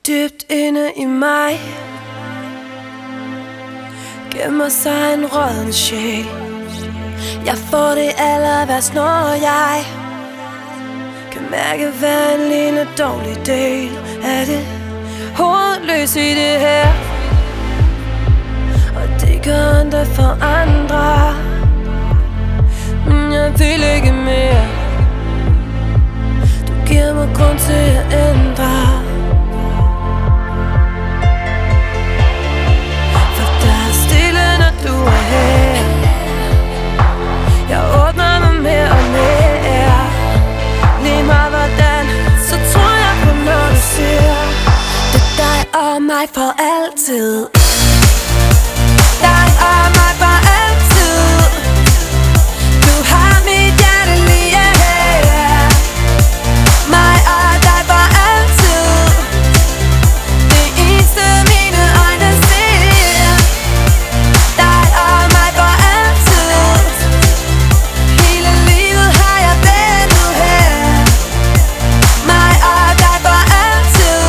Dybt inde i mig gemmer sig en rådden sjæl. Jeg får det aller værst, når jeg kan mærke hver en lille dårlig del af det hovedløs i det her. Og det gør ondt for andre, men jeg vil ikke mere. Du giver mig grund til at ændre. Mig for altid. Dig og mig for altid. Du har mit hjerte lige her. Mig og dig for altid. Det eneste mine øjne ser. Dig og mig for altid. Hele livet har jeg ventet her. Mig og dig for altid.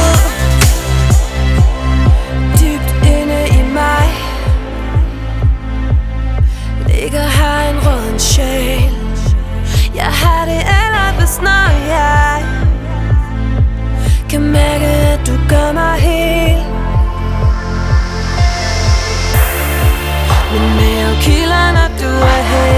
Har en rådden sjæl. Jeg har det allerbedst, når jeg kan mærke, at du gør mig hel. Min mave kilder, når du er her.